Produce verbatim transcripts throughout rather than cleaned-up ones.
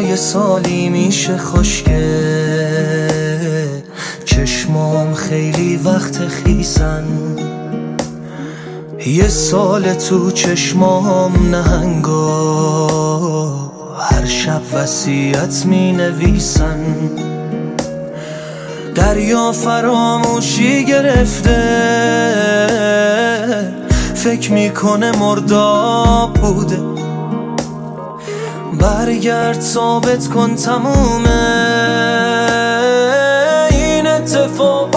یه سالی میشه خشکه، چشمام خیلی وقت خیسن، یه سال تو چشمام نهنگا هر شب وصیت می نویسن. دریا فراموشی گرفته، فکر میکنه مرداب بوده، برگرد ثابت کن تمومه این اتفاق.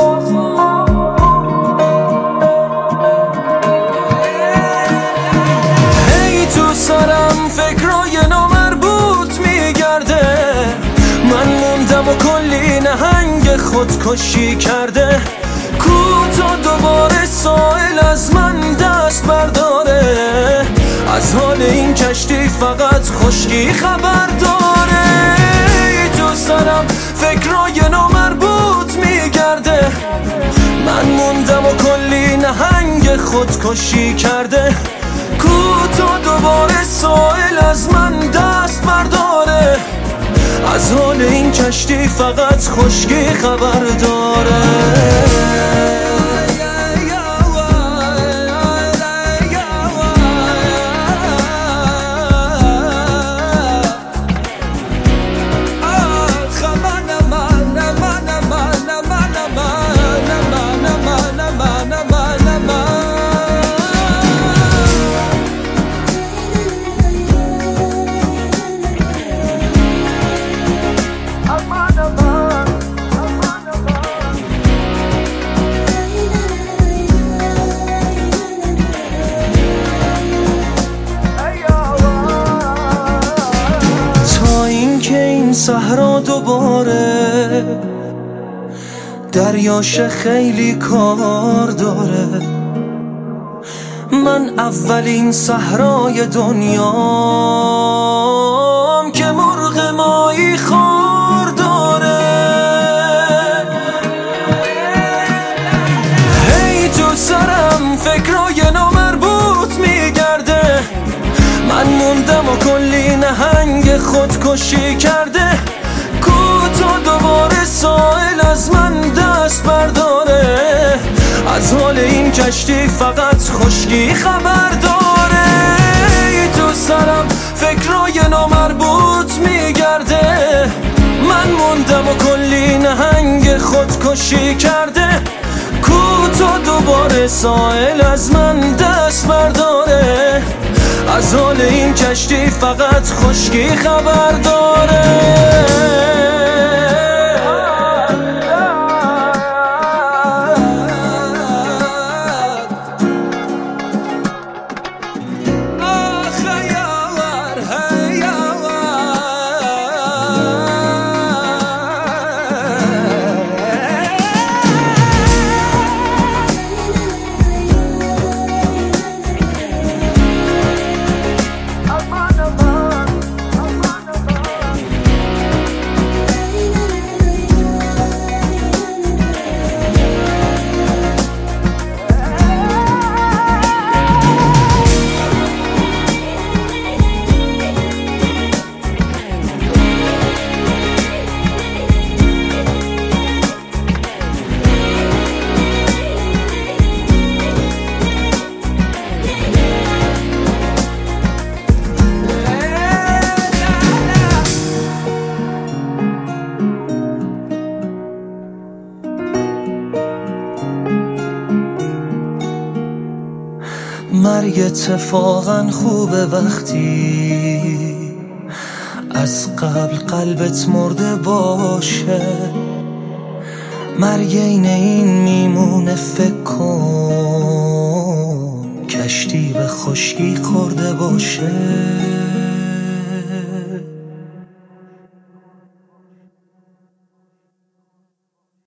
هی تو سرم فکرای نامربوط میگرده، من موندم و کلی نهنگ خودکشی کرده. کوتا دوباره سائل از من دست برداره، از حال این کشتی فقط خشکی خبر داره. تو سرم فکرای نامربوط میگرده، من موندم و کلی نهنگ خودکشی کرده. کوتا دوباره سائل از من دست برداره، از حال این کشتی فقط خشکی خبر داره. صحرا دوباره دریاش خیلی کار داره، من اولین صحرای دنیام که مرغ ماهی خوار داره. هی تو سرم فکرای نامربوط میگرده، من موندم و کلی نهنگ خودکشی کرده. کوتا دوباره سائل از من دست برداره، از حال این کشتی فقط خشکی خبر داره. تو سرم فکرای نامربوط میگرده، من موندم و کلی نهنگ خودکشی کرده. کوتا دوباره سائل از من دست برداره، از حال این کشتی فقط خشکی خبر داره. مرگ اتفاقا خوبه وقتی از قبل قلبت مرده باشه، مرگ این این میمونه فکر کن کشتی به خشکی خورده باشه.